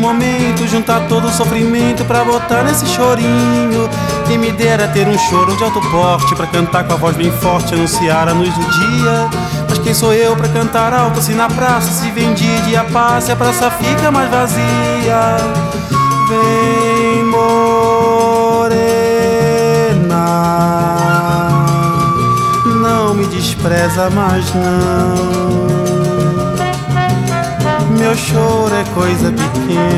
momento, juntar todo o sofrimento pra botar nesse chorinho. Quem me dera ter um choro de alto porte pra cantar com a voz bem forte, anunciar a luz do dia. Mas quem sou eu pra cantar alto se na praça se vende dia passa e a praça fica mais vazia? Vem, morena, não me despreza mais não. Meu choro é coisa pequena.